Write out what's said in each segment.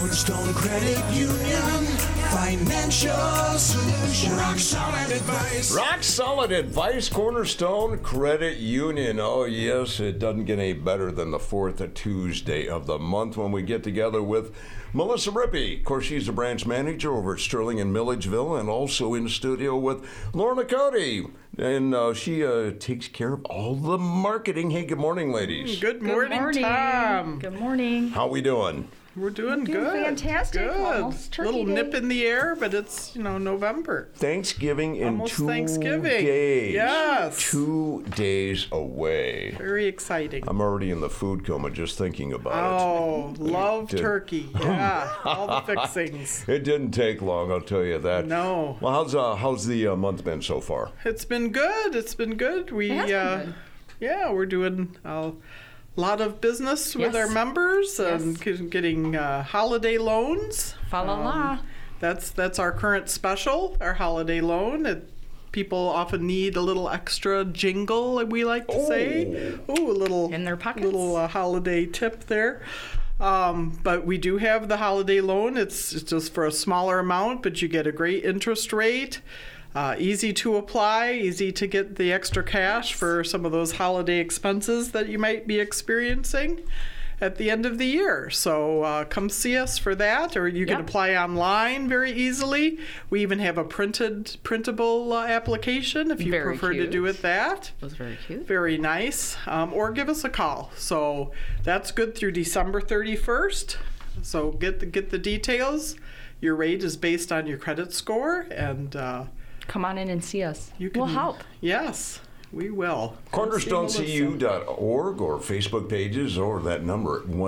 Cornerstone Credit Union Financial Solutions. Rock solid advice. Rock solid advice, Cornerstone Credit Union. Oh, yes, it doesn't get any better than the fourth Tuesday of the month when we get together with Melissa Rippey. Of course, she's the branch manager over at Sterling and Milledgeville, and also in the studio with Lorna Cody. And she takes care of all the marketing. Hey, good morning, ladies. Good morning, Tom. Good morning. How we doing? We're doing good. Fantastic. Good. Almost turkey Little day. nip in the air, but it's, November. Thanksgiving in Almost 2 Thanksgiving. days. Yes. 2 days away. Very exciting. I'm already in the food coma just thinking about it. Oh, love did. turkey. Yeah, all the fixings. It didn't take long, I'll tell you that. No. Well, how's the month been so far? It's been good. It's been good. We, It has been good. Yeah, we're doing a lot of business with Yes. our members and getting holiday loans. Fa la la. That's our current special, our holiday loan. People often need a little extra jingle, like we like to say. Oh, a little In their pockets. little holiday tip there. But we do have the holiday loan. It's just for a smaller amount, but you get a great interest rate. Easy to apply, easy to get the extra cash for some of those holiday expenses that you might be experiencing at the end of the year. So come see us for that, or you can Yep. apply online very easily. We even have a printable application if you Very prefer to cute. do it that. Was very cute. Very nice. Or give us a call. So that's good through December 31st. So get the details. Your rate is based on your credit score, and Come on in and see us. you can We'll help. Yes, we will. CornerstoneCU.org or Facebook pages or that number at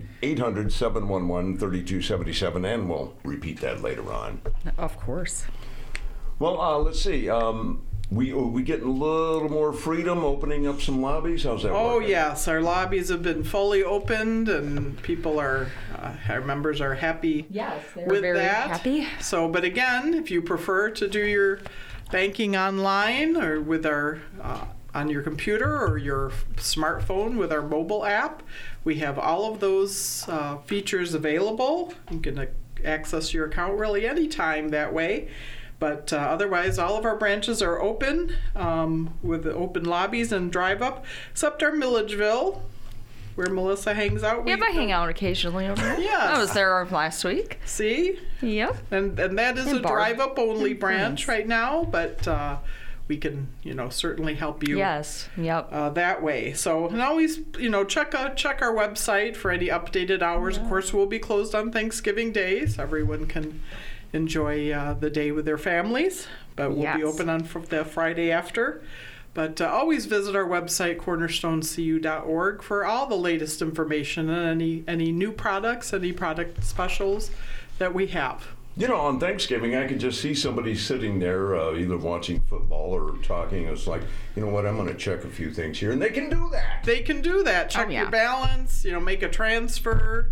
800-711-3277, and we'll repeat that later on. Of course. Well, let's see. We getting a little more freedom, opening up some lobbies. How's that Oh working? yes, our lobbies have been fully opened, and people our members are happy Yes, they're with very that. happy. So, but again, if you prefer to do your banking online or with our on your computer or your smartphone with our mobile app, we have all of those features available. You can access your account really anytime that way. But otherwise, all of our branches are open with the open lobbies and drive up, except our Milledgeville, where Melissa hangs out. Yep, I hang out occasionally over there. Yes. I was there last week. See? Yep. And that is And a Barb. drive-up only And branch friends. right now, but we can, certainly help you Yes. Yep. that way. So, and always, check our website for any updated hours. Of course, we'll be closed on Thanksgiving Day, so everyone can enjoy the day with their families, but we'll be Yes. open on the Friday after. But always visit our website, cornerstonecu.org, for all the latest information and any new products, any product specials that we have. On Thanksgiving, I could just see somebody sitting there, either watching football or talking. It's like, you know what, I'm going to check a few things here. And they can do that. They can do that. Check yeah. your balance, make a transfer.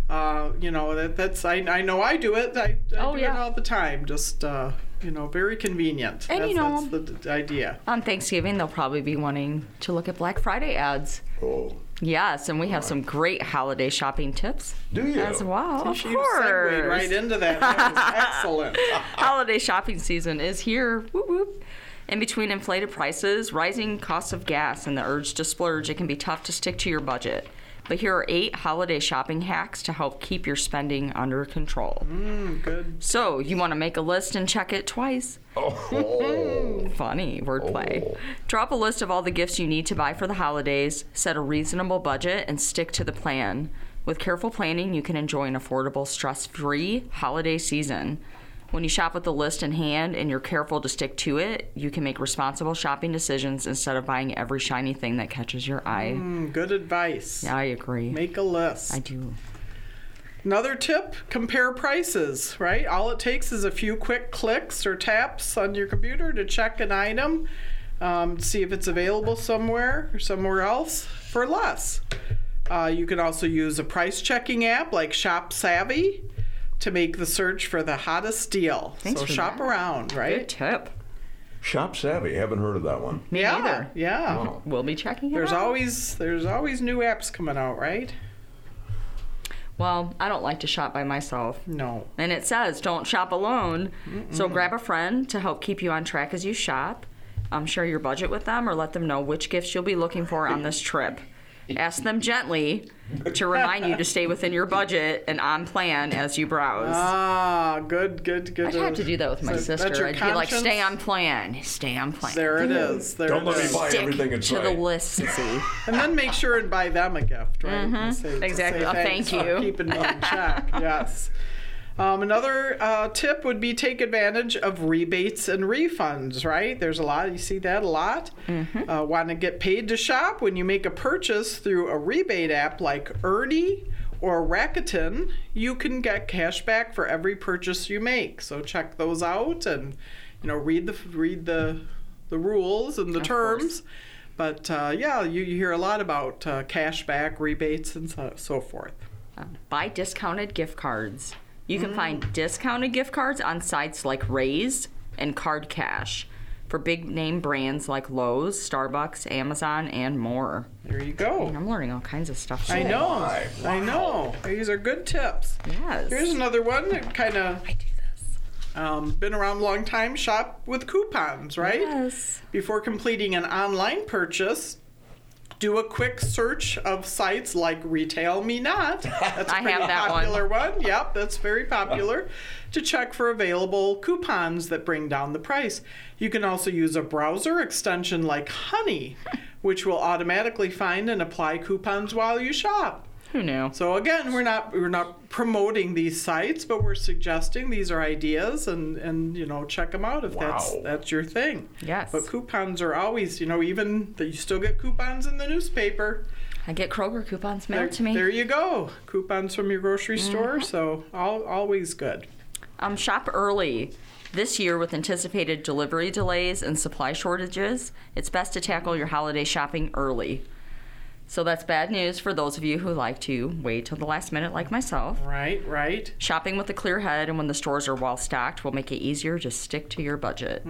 That's I know I do it. I do it all the time. Just, very convenient. And that's the idea. On Thanksgiving, they'll probably be wanting to look at Black Friday ads. Oh, Yes, and we have some great holiday shopping tips do you? as well. Of You course. segued right into that. That was excellent. Holiday shopping season is here. Whoop, whoop. In between inflated prices, rising costs of gas, and the urge to splurge, it can be tough to stick to your budget. But here are 8 holiday shopping hacks to help keep your spending under control. Good. So, you want to make a list and check it twice? Oh. Funny wordplay. Oh. Drop a list of all the gifts you need to buy for the holidays, set a reasonable budget, and stick to the plan. With careful planning, you can enjoy an affordable, stress-free holiday season. When you shop with the list in hand and you're careful to stick to it, you can make responsible shopping decisions instead of buying every shiny thing that catches your eye. Good advice. Yeah, I agree. Make a list. I do. Another tip, compare prices, right? All it takes is a few quick clicks or taps on your computer to check an item, see if it's available somewhere or somewhere else for less. You can also use a price checking app like Shop Savvy to make the search for the hottest deal. Thanks so for shop that. around, right? Good tip. Shop Savvy. Haven't heard of that one. Me neither. Yeah. Oh. We'll be checking it There's out. always new apps coming out, right? Well, I don't like to shop by myself. No. And it says don't shop alone. So grab a friend to help keep you on track as you shop. Share your budget with them or let them know which gifts you'll be looking for on this trip. Ask them gently to remind you to stay within your budget and on plan as you browse. Ah, good. I'd have to do that with my So that's sister. your I'd be like, conscience? stay on plan. Stay on plan. There it is. Don't let me buy Stick everything in to sight. the list, sissy. And then make sure and buy them a gift, right? And say- to Exactly. say Oh, thank thanks for you. keeping me in check. Yes. Another tip would be take advantage of rebates and refunds, right? There's a lot. You see that a lot. Want to get paid to shop? When you make a purchase through a rebate app like Ernie or Rakuten, you can get cash back for every purchase you make. So check those out and read the rules and the Of terms. course. But yeah, you hear a lot about cash back, rebates, and so forth. Buy discounted gift cards. You can find discounted gift cards on sites like Raise and Card Cash for big name brands like Lowe's, Starbucks, Amazon, and more. There you go. And I'm learning all kinds of stuff. I today. know. Wow. I know. These are good tips. Yes. Here's another one that kind of I do this. been around a long time. Shop with coupons, right? Yes. Before completing an online purchase, do a quick search of sites like Retail Me Not. That's a I pretty have that one. popular one. Yep, that's very popular. To check for available coupons that bring down the price. You can also use a browser extension like Honey, which will automatically find and apply coupons while you shop. Who knew? So again, we're not promoting these sites, but we're suggesting these are ideas, and check them out if Wow. that's your thing. Yes. But coupons are always, even that you still get coupons in the newspaper. I get Kroger coupons mailed to me. There you go, coupons from your grocery store. So always good. Shop early. This year, with anticipated delivery delays and supply shortages, it's best to tackle your holiday shopping early. So that's bad news for those of you who like to wait till the last minute like myself. Right. Shopping with a clear head and when the stores are well stocked will make it easier to stick to your budget.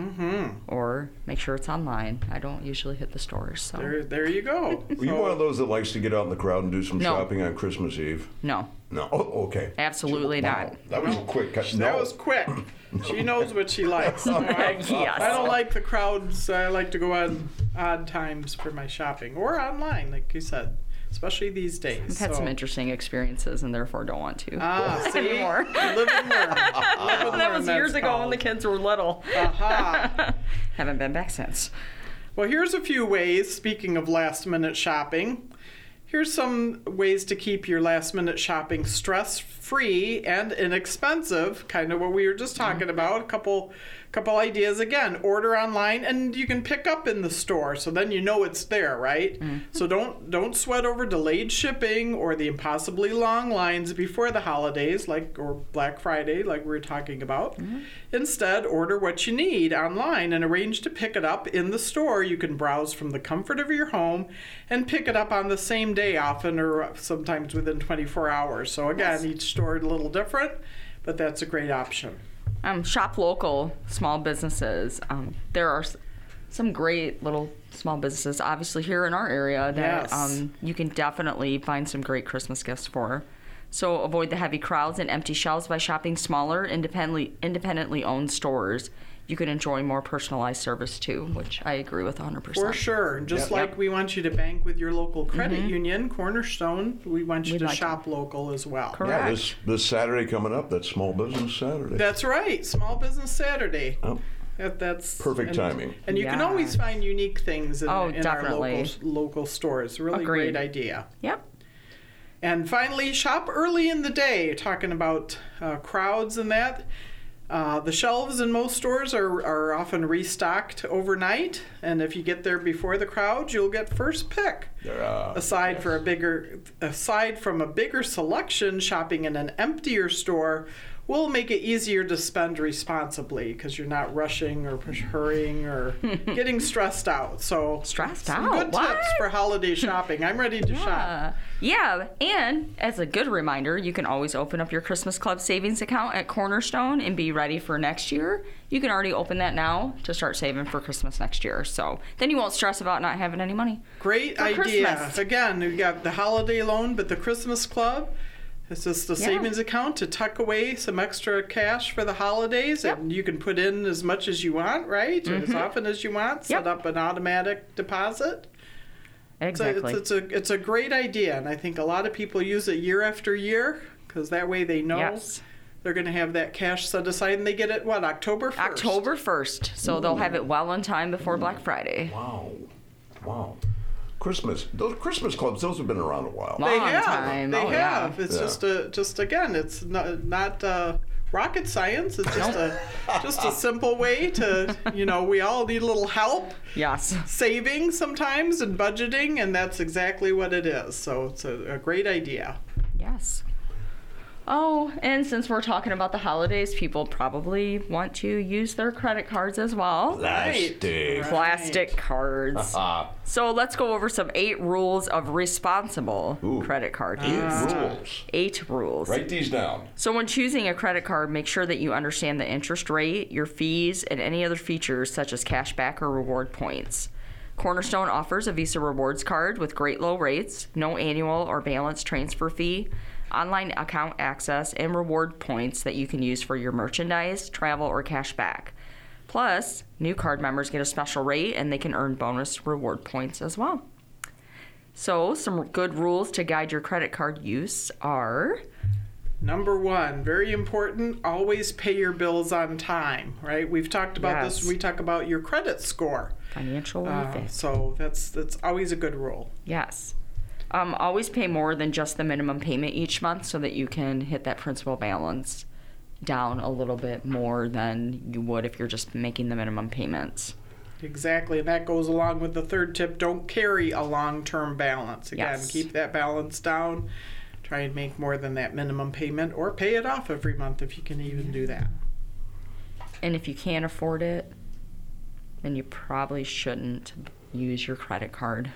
Or make sure it's online. I don't usually hit the stores, so There you go. Were you one of those that likes to get out in the crowd and do some No. shopping on Christmas Eve? no, No. Oh, okay. absolutely not. That was a quick cut. That was quick. She knows what she likes. Yes. I don't like the crowds. I like to go on odd times for my shopping or online, like you said, especially these days. I've had some interesting experiences and therefore don't want to See? anymore. Live and learn. That was years ago when the kids were little. Aha. Haven't been back since. Well, here's a few ways, speaking of last minute shopping. Here's some ways to keep your last minute shopping stress-free and inexpensive, kind of what we were just talking about. A couple ideas again. Order online and you can pick up in the store, so then you know it's there, right? So don't sweat over delayed shipping or the impossibly long lines before the holidays, or Black Friday, like we were talking about. Instead, order what you need online and arrange to pick it up in the store. You can browse from the comfort of your home and pick it up on the same day often, or sometimes within 24 hours. So again, each store is a little different, but that's a great option. Shop local small businesses. There are some great little small businesses, obviously here in our area, that Yes. you can definitely find some great Christmas gifts for. So avoid the heavy crowds and empty shelves by shopping smaller, independently owned stores. You can enjoy more personalized service too, which I agree with 100%. For sure. Just like we want you to bank with your local credit union, Cornerstone, we want you We'd to like shop local as well. Correct. Yeah, this Saturday coming up, that's Small Business Saturday. That's right. Small Business Saturday. Oh. That's Perfect timing. And you can Yeah. always find unique things in our definitely. local stores. Really Agreed. great idea. Yep. And finally, shop early in the day. Talking about crowds and that. The shelves in most stores are often restocked overnight, and if you get there before the crowd, you'll get first pick. Aside from a bigger selection, shopping in an emptier store will make it easier to spend responsibly because you're not rushing or hurrying or getting stressed out. So Stressed some out? good What? tips for holiday shopping. I'm ready to shop. Yeah, and as a good reminder, you can always open up your Christmas Club savings account at Cornerstone and be ready for next year. You can already open that now to start saving for Christmas next year. So then you won't stress about not having any money. Great For idea. Christmas. Again, we got the holiday loan, but the Christmas Club, It's just a Yeah. savings account to tuck away some extra cash for the holidays, Yep. and you can put in as much as you want, right? Or as often as you want. Set Yep. up an automatic deposit. Exactly. It's a great idea, and I think a lot of people use it year after year because that way they know Yes. they're going to have that cash set aside, and they get it October 1st. October 1st. So they'll have it well in time before Black Friday. Wow. Christmas. Those Christmas clubs, those have been around a while. They Long have. time. They Oh, yeah. have. It's Yeah. just again, it's not rocket science. It's just a simple way to, we all need a little help Yes. saving sometimes and budgeting, and that's exactly what it is. So it's a great idea. Yes. Oh, and since we're talking about the holidays, people probably want to use their credit cards as well. Plastic. Plastic cards. Ah, So let's go over some 8 rules of responsible credit card use. rules. 8 rules. Write these down. So when choosing a credit card, make sure that you understand the interest rate, your fees, and any other features such as cashback or reward points. Cornerstone offers a Visa Rewards card with great low rates, no annual or balance transfer fee, online account access, and reward points that you can use for your merchandise, travel, or cash back. Plus, new card members get a special rate and they can earn bonus reward points as well. So, some good rules to guide your credit card use are... Number 1, very important, always pay your bills on time, right? We've talked about this Yes. when we talk about your credit score. Financial fit. So that's always a good rule. Yes. Always pay more than just the minimum payment each month so that you can hit that principal balance down a little bit more than you would if you're just making the minimum payments. Exactly, and that goes along with the third tip. Don't carry a long-term balance. Again, Yes. keep that balance down. Try and make more than that minimum payment, or pay it off every month if you can even do that. And if you can't afford it, then you probably shouldn't use your credit card.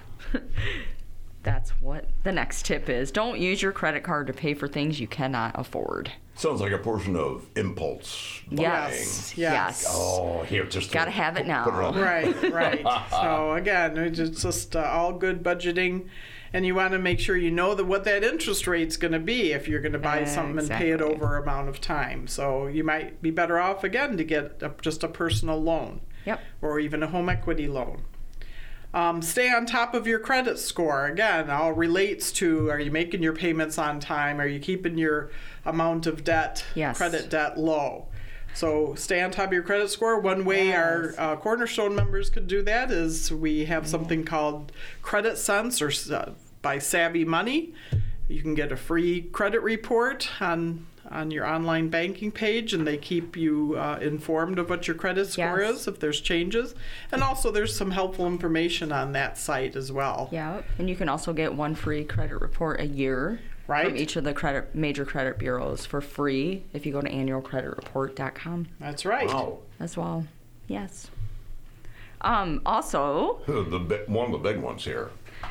That's what the next tip is. Don't use your credit card to pay for things you cannot afford. Sounds like a portion of impulse buying. Yes. Oh, here, just Gotta have it now. Put it on. Right. So again, it's just all good budgeting, and you want to make sure you know what that interest rate's going to be if you're going to buy something and pay it Exactly. over amount of time. So you might be better off again to get just a personal loan. Yep. Or even a home equity loan. Stay on top of your credit score. Again, all relates to, are you making your payments on time? Are you keeping your amount of debt, Yes. credit debt, low? So stay on top of your credit score. One way Yes. our Cornerstone members could do that is we have something called Credit Sense or by Savvy Money. You can get a free credit report on your online banking page, and they keep you informed of what your credit score Yes. is if there's changes. And also there's some helpful information on that site as well. Yeah, and you can also get one free credit report a year Right. from each of the major credit bureaus for free if you go to annualcreditreport.com That's right. Wow. as well. Yes. Also, One of the big ones here.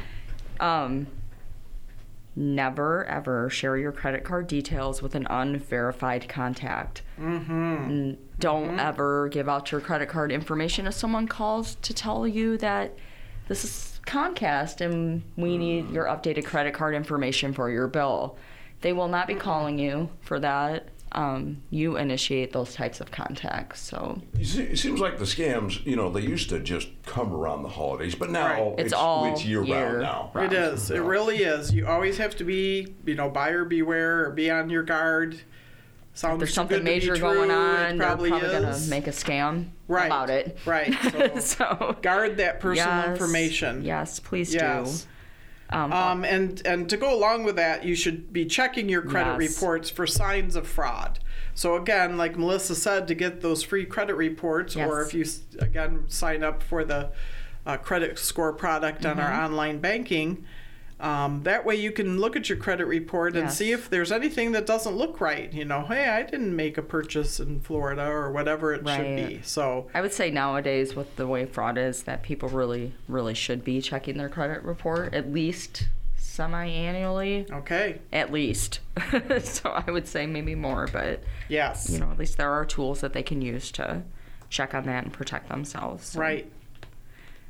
never ever share your credit card details with an unverified contact. Mm-hmm. Don't ever give out your credit card information if someone calls to tell you that this is Comcast and we need your updated credit card information for your bill. They will not be calling you for that. You initiate those types of contacts. So You see, it seems like the scams, they used to just come around the holidays, but now Right. it's year-round now. It is. It really is. You always have to be, buyer beware or be on your guard. Sounds if there's too something good to be major true. going on, It they're probably probably going to is. make a scam Right. about it. Right. So So guard that personal yes, information. Yes, please Yes. do. And to go along with that, you should be checking your credit Yes. reports for signs of fraud. So again, like Melissa said, to get those free credit reports, or Yes. if you again sign up for the credit score product on our Mm-hmm. online banking, that way you can look at your credit report and Yes. see if there's anything that doesn't look right. Hey, I didn't make a purchase in Florida or whatever it should be. Right. So I would say nowadays, with the way fraud is, that people really, really should be checking their credit report at least semi-annually. okay, At least. So I would say maybe more, but yes, at least there are tools that they can use to check on that and protect themselves. So. right.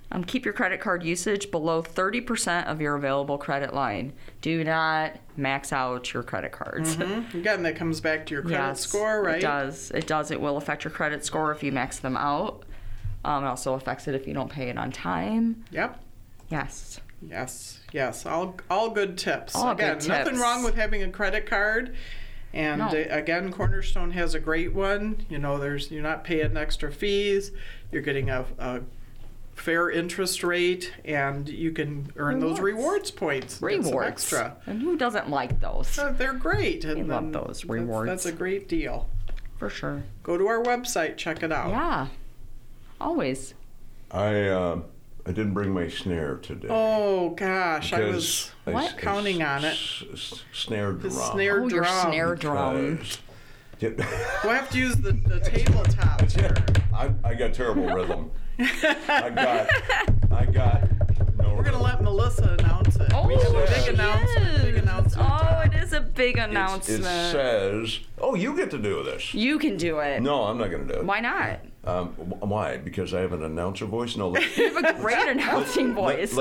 Keep your credit card usage below 30% of your available credit line. Do not max out your credit cards. Again, that comes back to your credit score, right? It does. It does. It will affect your credit score if you max them out. It also affects it if you don't pay it on time. Yep. Yes. Yes. All good tips. All Again, good tips. nothing wrong with having a credit card. And No. Again, Cornerstone has a great one. You know, you're not paying extra fees. You're getting a fair interest rate, and you can earn those rewards points. Get some extra. And who doesn't like those? They're great. And love those rewards. That's a great deal. For sure. Go to our website, check it out. Yeah. Always. I didn't bring my snare today. Oh gosh, I was What? counting on it. Snare The drum. snare Oh, drum. your snare drum. Because- We'll have to use the tabletop here. I got terrible rhythm. I got. No, We're gonna let Melissa announce it. Oh, we have a big yes. announcement. Big announcement. Oh, it is a big It announcement. says. Oh, you get to do this. You can do it. No, I'm not going to do it. Why not? Why? Because I have an announcer voice. No. You have a great announcing voice.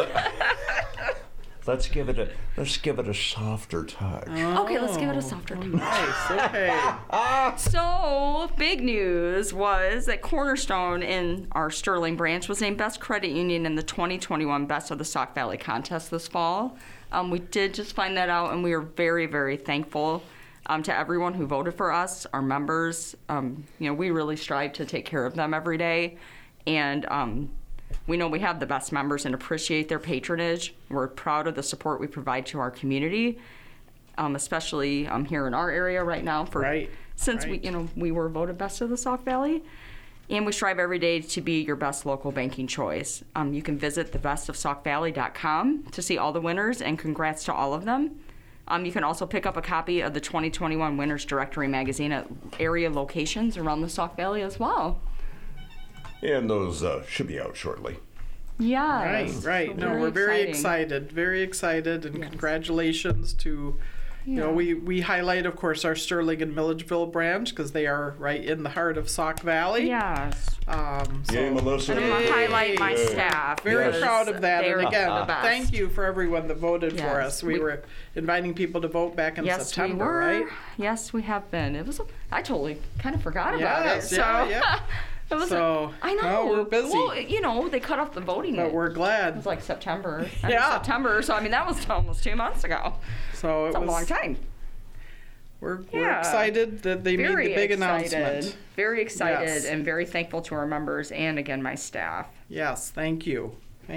Let's give it a softer touch. Okay, let's give it a softer touch. Nice. Okay. So, big news was that Cornerstone in our Sterling branch was named Best Credit Union in the 2021 Best of the Sauk Valley contest this fall. We did just find that out, and we are very, very thankful to everyone who voted for us, our members. We really strive to take care of them every day, and we know we have the best members and appreciate their patronage. We're proud of the support we provide to our community, especially here in our area right now. Since we were voted best of the Sauk Valley, and we strive every day to be your best local banking choice. You can visit thebestofsaukvalley.com to see all the winners, and congrats to all of them. You can also pick up a copy of the 2021 Winners Directory magazine at area locations around the Sauk Valley as well. And those should be out shortly. Yeah. Right. No, we're very excited, and congratulations to, we highlight, of course, our Sterling and Milledgeville branch because they are right in the heart of Sauk Valley. Yes. Yay, Melissa. And I'm going to highlight my staff. Very because proud of that. they And are again, the best. thank you for everyone that voted for Yes. us. We were inviting people to vote back in Yes, September, we were. right? Yes, we have been. I totally kind of forgot about it. Yes, yeah. It was So, I know. well, we're busy. Well, they cut off the voting. But we're It glad. was like September. Yeah. September. So, that was almost 2 months ago. So It's a long time. We're Yeah. excited that they made Very the big excited. announcement. Very excited Yes. and very thankful to our members and, again, my staff. Yes, thank you.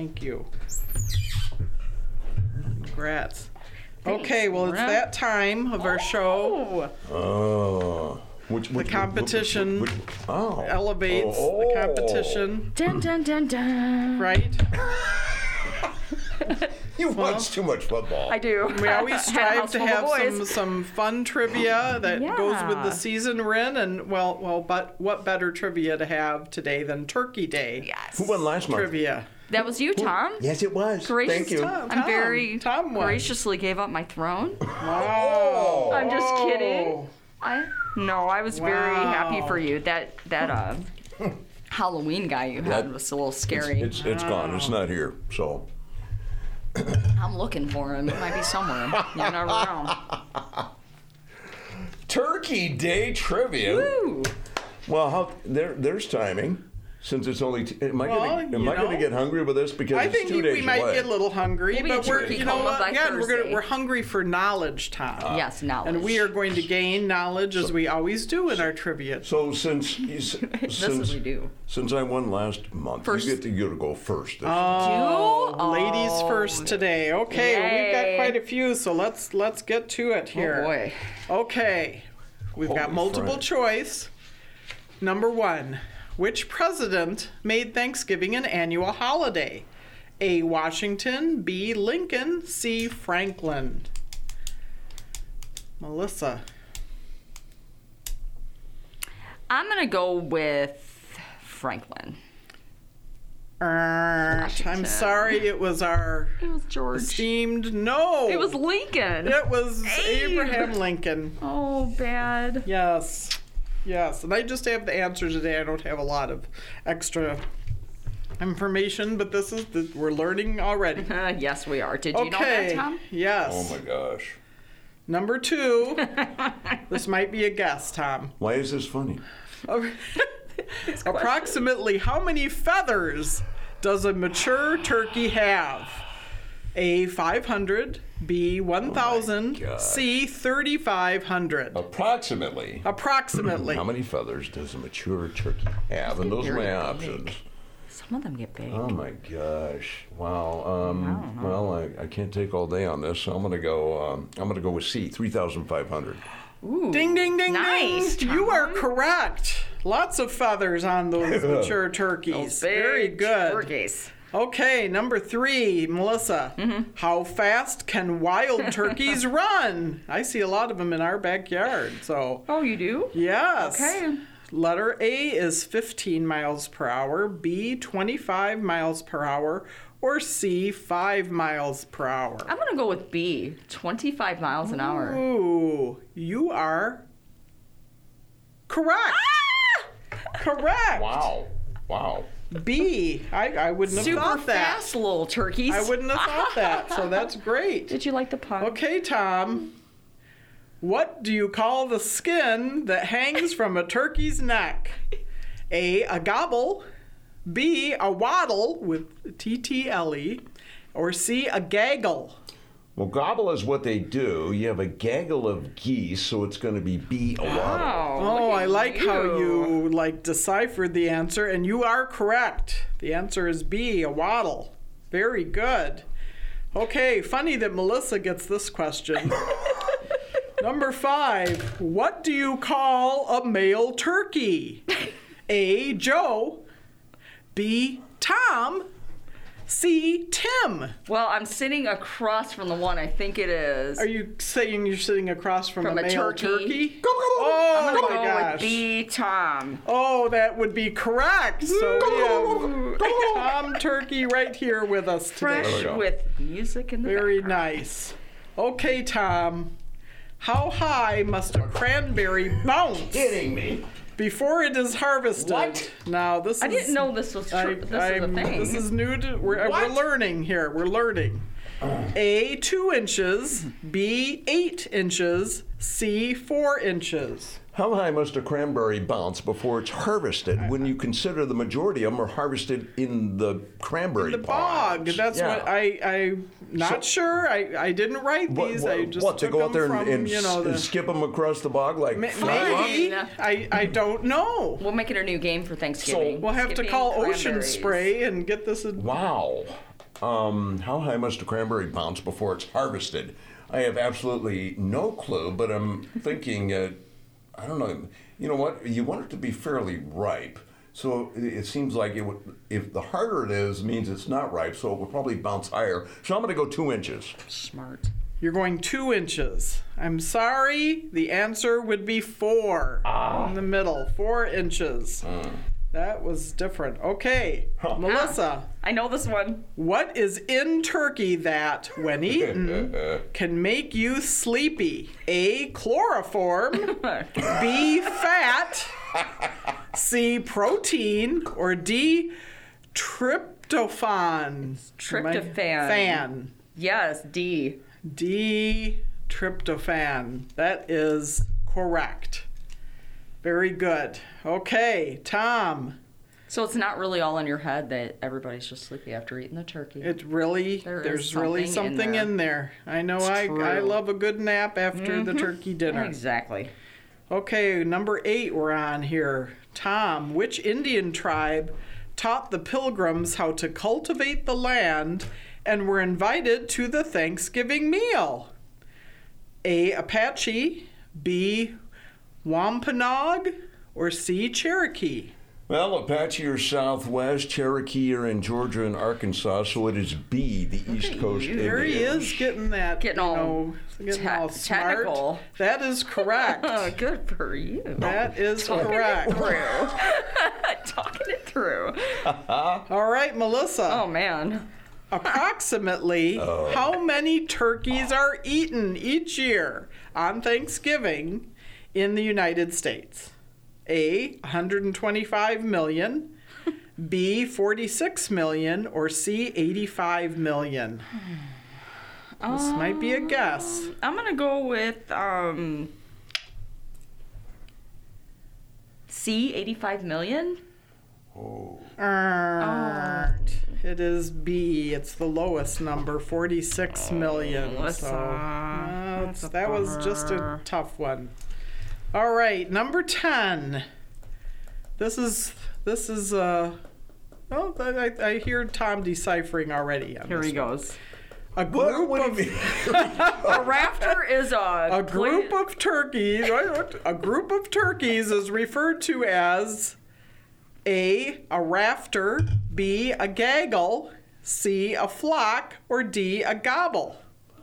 Congrats. Okay, well, it's that time of our show. Oh. Which competition oh. Elevates the competition, Dun, dun, dun, dun. right? You watch too much football. I do. We always Had a strive house to full of have boys. some fun trivia that goes with the Yeah. season we're in, and but what better trivia to have today than Turkey Day Yes. Who won last month? trivia? That was you, Tom. Yes, it was. Gracious Thank you. Tom. I'm very Tom won. graciously gave up my throne. Wow! I'm just kidding. I was very Wow. happy for you. That Halloween guy you had was a little scary. It's gone. It's not here. So. I'm looking for him. He might be somewhere. You never know. Turkey Day trivia. Woo! Well, there's timing. Since it's only, am I Well, going to get hungry with this because I it's think 2 days we might away? get a little hungry, We'll be but a we're, turkey you know coma what? by Again, Thursday. we're hungry for knowledge, Tom. Yes, knowledge. And we are going to gain knowledge as we always do in our trivia. So since This is what we do. since I won last month, First. you get to go first. This Oh, ladies first today. Okay, well, we've got Yay. quite a few, so let's get to it here. Oh boy. Okay, we've got Holy multiple friend. choice. Number 1, which president made Thanksgiving an annual holiday? A. Washington, B. Lincoln, C. Franklin. Melissa. I'm going to go with Franklin. I'm sorry, it was our It was George. esteemed. No, It was Lincoln. It was Abe. Abraham Lincoln. Oh, bad. Yes. And I just have the answer today. I don't have a lot of extra information, but we're learning already. Yes, we are. Did you know that, Tom? Yes. Oh my gosh. Number 2. This might be a guess, Tom. Why is this funny? Approximately how many feathers does a mature turkey have? A, 500, B, 1,000, gosh. C, 3,500. Approximately. Approximately. How many feathers does a mature turkey have? And those are my options. Some of them get big. Oh my gosh! Wow. Well, I can't take all day on this, so I'm gonna go with C, 3,500. Ooh, Ding, ding, ding, nice, ding. You are Tom. correct. Lots of feathers on those mature turkeys. Those big Very good. turkeys. Okay, number 3, Melissa. How fast can wild turkeys run? I see a lot of them in our backyard. So, Oh, you do? yes. Okay. Letter A is 15 miles per hour, B, 25 miles per hour, or C, 5 miles per hour. I'm going to go with B, 25 miles an hour. Ooh, you are correct. Correct. Wow. B. I wouldn't have Super thought that. fast little turkeys. I wouldn't have thought that, so that's great. Did you like the pun? Okay, Tom. What do you call the skin that hangs from a turkey's neck? A gobble, B, a waddle with TTLE, or C, a gaggle. Well, gobble is what they do. You have a gaggle of geese, so it's going to be B, a waddle. Wow. Oh, look I at like how you deciphered the answer, and you are correct. The answer is B, a waddle. Very good. Okay, funny that Melissa gets this question. Number 5, what do you call a male turkey? A, Joe, B, Tom, C, Tim. Well, I'm sitting across from the one I think it is. Are you saying you're sitting across from a a male turkey? Oh, I'm gonna my go gosh. with B, Tom. Oh, that would be correct. So we have Tom Turkey right here with us today. Fresh with music in the Very background. nice. Okay, Tom. How high must a cranberry bounce Kidding me? before it is harvested? What? Now this I is. didn't know this was true. This is a thing. This is new to. We're What? learning here. We're learning. A, 2 inches. B, 8 inches. C, 4 inches. How high must a cranberry bounce before it's harvested when you consider the majority of them are harvested in the cranberry The bog. pods? That's Yeah. what I'm not sure. I didn't write these. I just What, they took go out there them from, and the, skip them across the bog like maybe. I don't know. We'll make it a new game for Thanksgiving. We'll have to Skipping call Ocean cranberries. Spray and get this. Wow. How high must a cranberry bounce before it's harvested? I have absolutely no clue, but I'm thinking, I don't know. You know what? You want it to be fairly ripe. So it seems like it would, if the harder it is, means it's not ripe, so it will probably bounce higher. So I'm going to go 2 inches. Smart. You're going 2 inches. I'm sorry. The answer would be 4 in the middle. 4 inches. That was different. Okay, Melissa. I know this one. What is in turkey that, when eaten, can make you sleepy? A, chloroform, B, fat, C, protein, or D, tryptophan? Tryptophan. Fan. Yes, D. D, tryptophan. That is correct. Very good. Okay, Tom. So it's not really all in your head that everybody's just sleepy after eating the turkey. It really, There is there's really something something in in there. I know It's I true. love a good nap after the turkey dinner. Exactly. Okay, number 8 we're on here. Tom, which Indian tribe taught the pilgrims how to cultivate the land and were invited to the Thanksgiving meal? A, Apache, B, Wampanoag, or C, Cherokee? Well, Apache are Southwest, Cherokee are in Georgia and Arkansas, so it is B, the East Coast you. There he Indians. is getting that, Getting all smart. technical. That is correct. Oh, good for you. That is Talking correct. it through. Talking it through. All right, Melissa. Oh, man. Approximately how many turkeys are eaten each year on Thanksgiving in the United States? A, 125 million, B, 46 million, or C, 85 million? This might be a guess. I'm going to go with C, 85 million. It is B. It's the lowest number, 46 million. So that was just a tough one. All right, number 10. This is I hear Tom deciphering already. Here he goes. A group What of do you mean? A rafter is a group of turkeys. A group of turkeys is referred to as A, a rafter, B, a gaggle, C, a flock, or D, a gobble.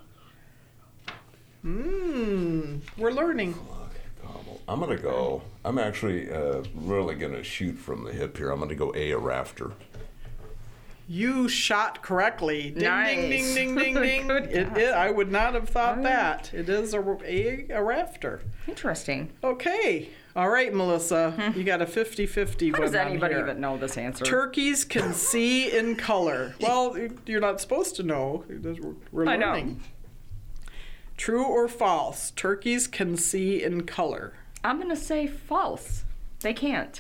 We're learning. I'm going to go. I'm actually really going to shoot from the hip here. I'm going to go A, a rafter. You shot correctly. Ding, Nice. ding, ding, ding, ding, ding. I would not have thought that. It is a rafter. Interesting. Okay. All right, Melissa. You got a 50-50 How one does on anybody here. even know this answer? Turkeys can see in color. Well, you're not supposed to know. We're I know. learning. True or false? Turkeys can see in color. I'm going to say false. They can't.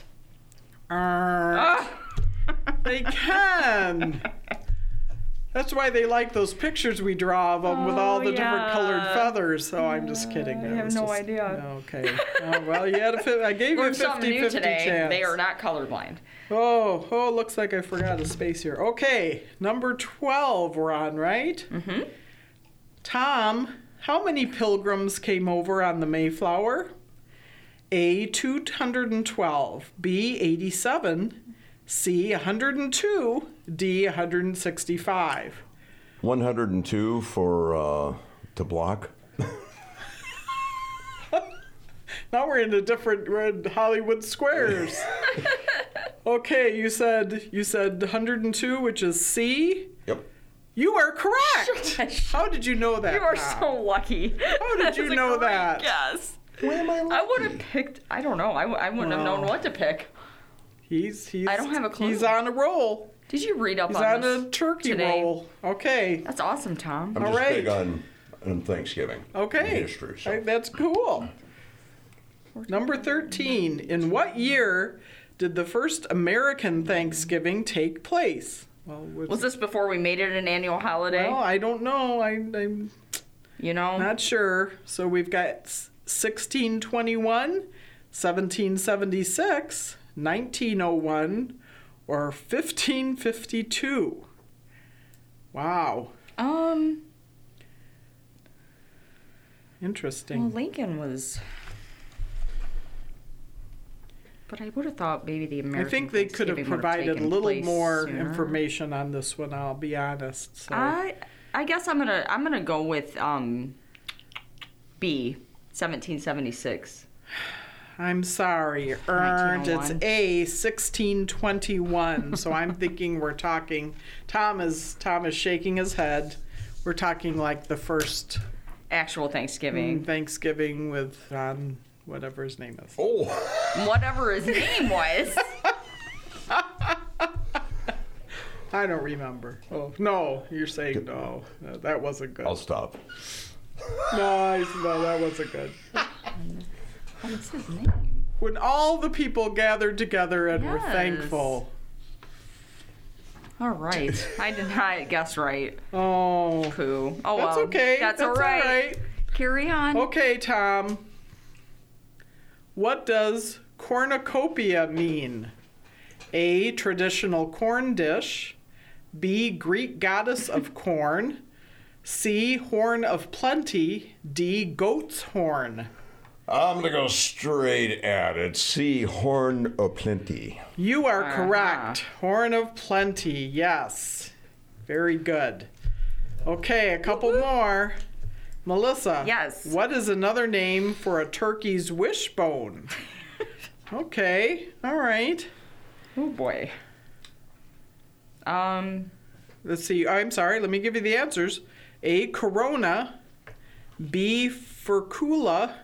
They can. That's why they like those pictures we draw of them with all the different colored feathers. So I'm just kidding. I have no idea. Okay. Oh, well, you had I gave you a Learned something new 50-50 today. chance. They are not colorblind. Oh, looks like I forgot a space here. Okay, number 12 we're on, right? Mm-hmm. Tom, how many pilgrims came over on the Mayflower? A, 212, B, 87, C, 102, D, 165. 102 for to block. Now we're in Hollywood squares. Okay, you said 102, which is C. Yep. You are correct. How did you know that? You are Tom? so lucky. How did you know that? Yes. Where am I? I would have picked. I don't know. I wouldn't have known what to pick. He's I don't have a clue. He's on a roll. Did you read up He's on on this a turkey today? roll. Okay. That's awesome, Tom. I'm All just right. big on Thanksgiving. Okay. History. So. That's cool. Number 13. In what year did the first American Thanksgiving take place? Well, Was this before we made it an annual holiday? well, I don't know. I'm You know? not sure. So we've got 1621, 1776, 1901, or 1552. Wow. Interesting. Well, Lincoln was. But I would have thought maybe the American I think they could have Thanksgiving would provided a taken little place more sooner. information on this one. I'll be honest. So. I guess I'm gonna go with B, 1776. I'm sorry, earned. It's 1901. A, 1621. So I'm thinking we're talking. Tom is shaking his head. We're talking like the first Actual Thanksgiving. Thanksgiving with John, whatever his name is. Oh. Whatever his name was. I don't remember. Oh no, you're saying no. That wasn't good. I'll stop. No, that wasn't good. What's his name? When all the people gathered together and were Yes. thankful. All right. I did not guess right. Oh. Pooh. Oh, That's well. okay. That's all all right. right. Carry on. Okay, Tom. What does cornucopia mean? A, traditional corn dish. B, Greek goddess of corn. C, horn of plenty. D, goat's horn. I'm gonna go straight at it. C, horn of plenty. You are correct. Horn of plenty, yes. Very good. Okay, a couple more. Melissa. Yes. What is another name for a turkey's wishbone? Okay, all right. Oh, boy. Let's see. I'm sorry. Let me give you the answers. A, corona. B, furcula.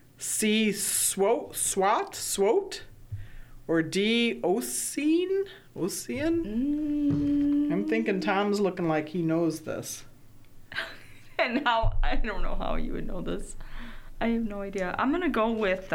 C, swote. Or D, oscine. Ocean? I'm thinking Tom's looking like he knows this. And now, I don't know how you would know this. I have no idea. I'm going to go with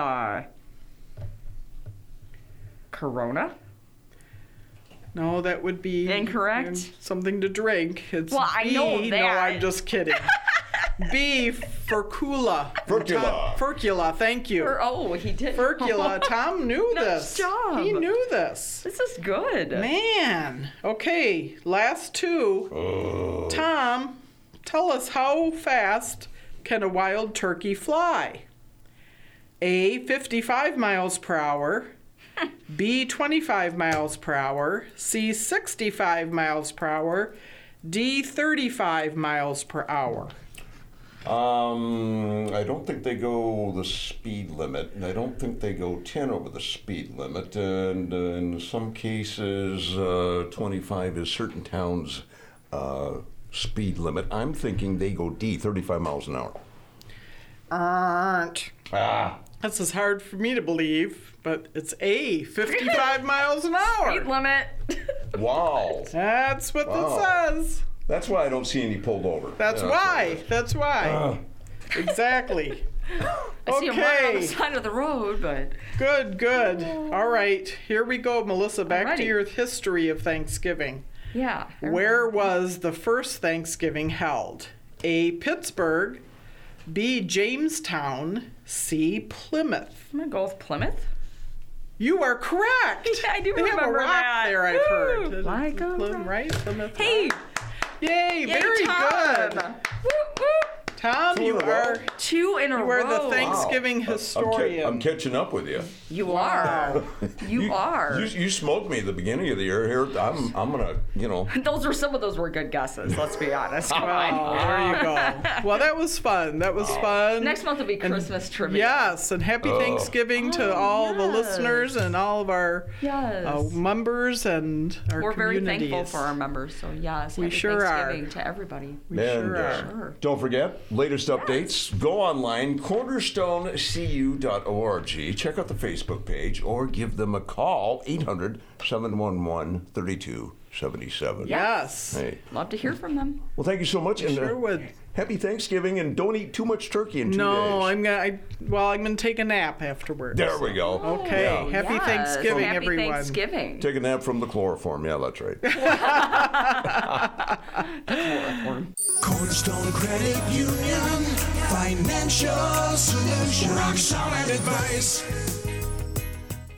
Corona. No, that would be Incorrect. Something to drink. It's Well, I B. know No, that. I'm just kidding. B, Furcula. Furcula. Furcula, thank you. He did. Furcula. Tom knew Nice this. job. He knew this. This is good. Man. Okay, last two. Tom, tell us how fast can a wild turkey fly? A, 55 miles per hour. B, 25 miles per hour. C, 65 miles per hour. D, 35 miles per hour. I don't think they go the speed limit, and I don't think they go 10 over the speed limit. And in some cases, 25 is certain towns' speed limit. I'm thinking they go D, 35 miles an hour. Aren't. This is hard for me to believe, but it's A, 55 miles an hour. Speed limit. Wow. That's what Wow. it says. That's why I don't see any pulled over. That's why. That's why. Exactly. I see him right on the Okay. side of the road, but Good. All right. Here we go, Melissa. Back to Alrighty. your history of Thanksgiving. yeah. Where was the first Thanksgiving held? A, Pittsburgh. B, Jamestown. C, Plymouth. I'm gonna go with Plymouth. You are correct. Yeah, I do they have a remember rock that. there, I've Woo! heard. Like a Plymouth, rock. right? Plymouth. Hey, Rock. Yay, very Tom. good. Woo, woo. Tom, Two you in a row. are 2 in a you are row. the Thanksgiving historian. I'm catching up with you. You are. You are. You smoked me at the beginning of the year. Here, I'm gonna, Some of those were good guesses. Let's be honest. Come Oh, on. there you go. Well, that was fun. That was fun. Next month will be Christmas trivia. Yes, and happy Thanksgiving to all the yes. listeners and all of our Yes. members and our We're very communities. thankful for our members. So yes, We happy sure are. Thanksgiving to everybody. We sure are. Sure. Don't forget, latest updates. Go online, cornerstonecu.org. Check out the Facebook page or give them a call, 800-711-3277. Yes. Hey. Love to hear from them. Well, thank you so much. And Sure would. happy Thanksgiving, and don't eat too much turkey in 2 days. No, I'm gonna take a nap afterwards. There we go. Okay. Yeah. Happy Yes. Thanksgiving, Happy everyone. Thanksgiving. Take a nap from the chloroform. Yeah, that's right. Cornerstone Credit Union. Financial solutions. Rock solid advice.